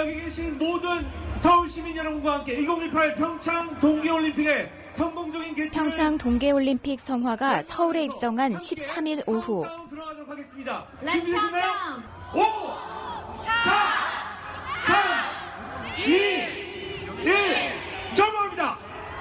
여기 계신 모든 서울 시민 여러분과 함께 2018 평창 동계올림픽의 성공적인 개최를 평창 동계올림픽 성화가 서울에 입성한 13일 오후. 들어가도록 하겠습니다. 준비되셨나요? 5, 4, 3, 2, 1, 점화합니다.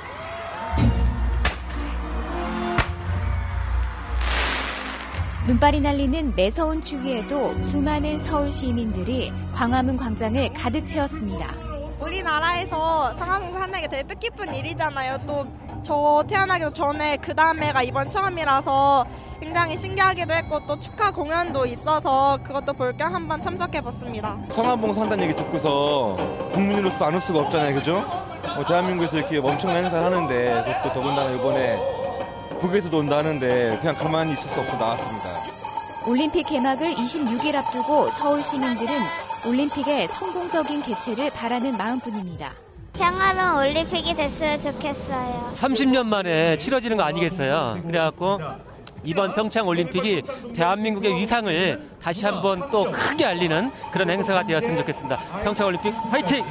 눈발이 날리는 매서운 추위에도 수많은 서울 시민들이 광화문 광장을 가득 채웠습니다. 우리나라에서 상암공사 한다는 게 되게 뜻깊은 일이잖아요. 또 저 태어나기 전에 그 다음에가 이번 처음이라서 굉장히 신기하기도 했고 또 축하 공연도 있어서 그것도 볼 겸 한번 참석해봤습니다. 상암봉사 한다는 얘기 듣고서 국민으로서 안 올 수가 없잖아요. 그죠? 대한민국에서 이렇게 엄청난 행사를 하는데 그것도 더군다나 이번에 북에서도 온다 하는데 그냥 가만히 있을 수 없어 나왔습니다. 올림픽 개막을 26일 앞두고 서울 시민들은 올림픽의 성공적인 개최를 바라는 마음뿐입니다. 평화로운 올림픽이 됐으면 좋겠어요. 30년 만에 치러지는 거 아니겠어요. 그래갖고 이번 평창 올림픽이 대한민국의 위상을 다시 한번 또 크게 알리는 그런 행사가 되었으면 좋겠습니다. 평창 올림픽 화이팅!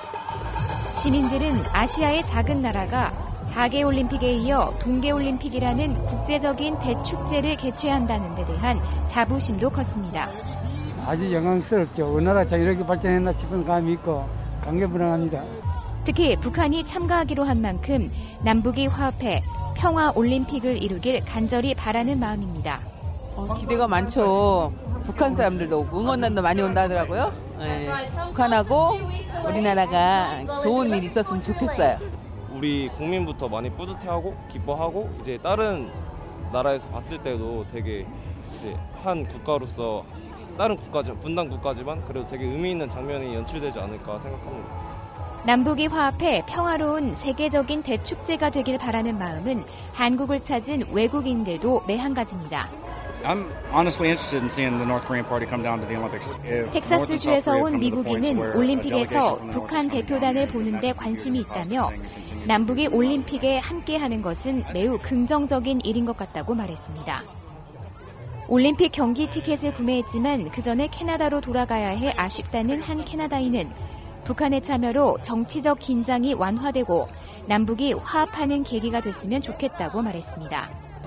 시민들은 아시아의 작은 나라가 하계올림픽에 이어 동계올림픽이라는 국제적인 대축제를 개최한다는 데 대한 자부심도 컸습니다. 아주 영광스럽죠. 우리나라 자 이렇게 발전했나 싶은 감이 있고 감개무량합니다. 특히 북한이 참가하기로 한 만큼 남북이 화합해 평화올림픽을 이루길 간절히 바라는 마음입니다. 기대가 많죠. 북한 사람들도 응원단도 많이 온다 하더라고요. 네. 북한하고 우리나라가 좋은 일 있었으면 좋겠어요. 우리 국민부터 많이 뿌듯해하고 기뻐하고 이제 다른 나라에서 봤을 때도 되게 이제 한 국가로서 다른 국가지만 분단 국가지만 그래도 되게 의미 있는 장면이 연출되지 않을까 생각합니다. 남북이 화합해 평화로운 세계적인 대축제가 되길 바라는 마음은 한국을 찾은 외국인들도 매한가지입니다. 텍사스주에서 온 미국인은 올림픽에서 북한 대표단을 보는 데 관심이 있다며 남북이 올림픽에 함께하는 것은 매우 긍정적인 일인 것 같다고 말했습니다. 올림픽 경기 티켓을 구매했지만 그 전에 캐나다로 돌아가야 해 아쉽다는 한 캐나다인은 북한의 참여로 정치적 긴장이 완화되고 남북이 화합하는 계기가 됐으면 좋겠다고 말했습니다.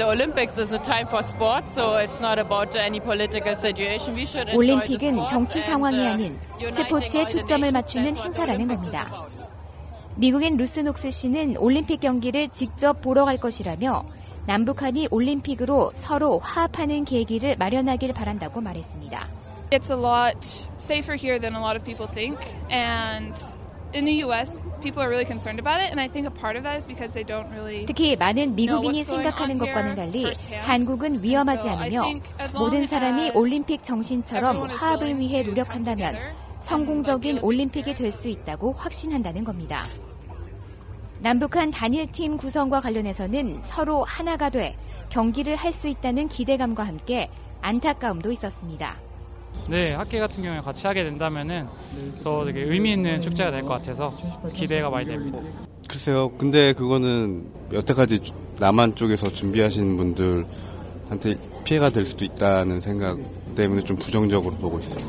올림픽은 정치 상황이 아닌 스포츠에 초점을 맞추는 행사라는 겁니다. 미국인 루스 녹스 씨는 올림픽 경기를 직접 보러 갈 것이라며 남북한이 올림픽으로 서로 화합하는 계기를 마련하길 바란다고 말했습니다. It's a lot safer here than a lot of people think, and in the U.S., people are really concerned about it, and I think a part of that is because they don't really. 특히 많은 미국인이 생각하는 것과는 달리 한국은 위험하지 않으며 모든 사람이 올림픽 정신처럼 화합을 위해 노력한다면 성공적인 올림픽이 될 수 있다고 확신한다는 겁니다. 남북한 단일팀 구성과 관련해서는 서로 하나가 돼 경기를 할 수 있다는 기대감과 함께 안타까움도 있었습니다. 네, 학계 같은 경우에 같이 하게 된다면은 더 되게 의미 있는 축제가 될 것 같아서 기대가 많이 됩니다. 글쎄요, 근데 그거는 여태까지 남한 쪽에서 준비하신 분들한테 피해가 될 수도 있다는 생각 때문에 좀 부정적으로 보고 있어요.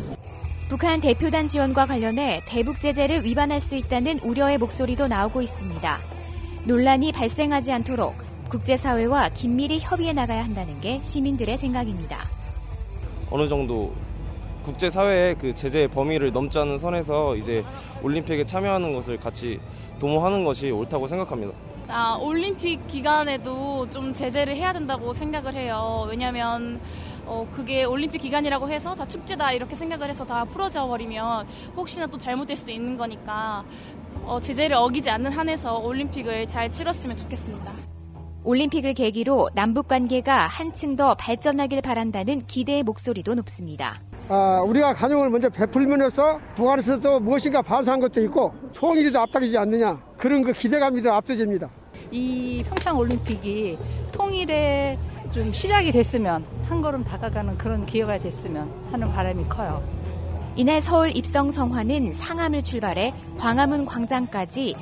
북한 대표단 지원과 관련해 대북 제재를 위반할 수 있다는 우려의 목소리도 나오고 있습니다. 논란이 발생하지 않도록 국제사회와 긴밀히 협의해 나가야 한다는 게 시민들의 생각입니다. 어느 정도 국제사회의 그 제재의 범위를 넘지 않는 선에서 이제 올림픽에 참여하는 것을 같이 도모하는 것이 옳다고 생각합니다. 올림픽 기간에도 좀 제재를 해야 된다고 생각을 해요. 왜냐하면 그게 올림픽 기간이라고 해서 다 축제다 이렇게 생각을 해서 다 풀어져 버리면 혹시나 또 잘못될 수도 있는 거니까 제재를 어기지 않는 한에서 올림픽을 잘 치렀으면 좋겠습니다. 올림픽을 계기로 남북관계가 한층 더 발전하길 바란다는 기대의 목소리도 높습니다. 우리가 간용을 먼저 베풀면서 북한에서도 무엇인가 반사한 것도 있고 통일이 더 앞당기지 않느냐 그런 그 기대감이 더 앞서집니다. 이 평창 올림픽이 통일의 좀 시작이 됐으면 한 걸음 다가가는 그런 기회가 됐으면 하는 바람이 커요. 이날 서울 입성 성화는 상암을 출발해 광화문 광장까지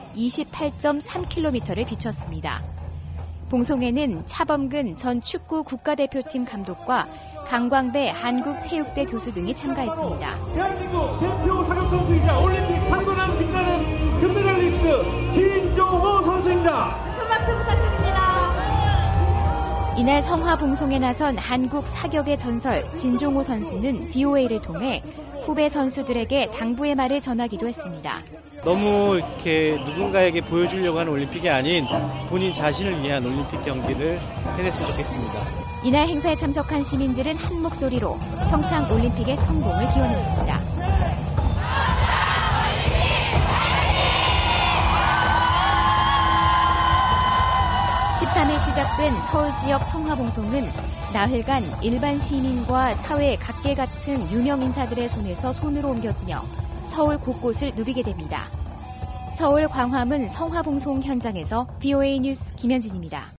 28.3km를 비췄습니다. 봉송에는 차범근 전 축구 국가대표팀 감독과 강광배 한국체육대 교수 등이 참가했습니다. 대한민국 대표 사격 선수이자 이날 성화봉송에 나선 한국 사격의 전설 진종호 선수는 VOA를 통해 후배 선수들에게 당부의 말을 전하기도 했습니다. 너무 이렇게 누군가에게 보여주려고 하는 올림픽이 아닌 본인 자신을 위한 올림픽 경기를 해냈으면 좋겠습니다. 이날 행사에 참석한 시민들은 한 목소리로 평창 올림픽의 성공을 기원했습니다. 13일 시작된 서울 지역 성화봉송은 나흘간 일반 시민과 사회 각계각층 유명 인사들의 손에서 손으로 옮겨지며 서울 곳곳을 누비게 됩니다. 서울 광화문 성화봉송 현장에서 VOA 뉴스 김현진입니다.